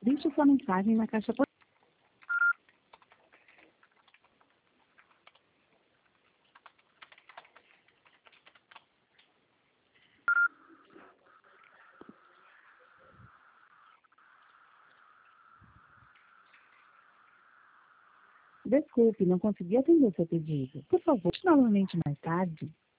Deixe sua mensagem na caixa postal. Desculpe, não consegui atender o seu pedido. Por favor, novamente mais tarde.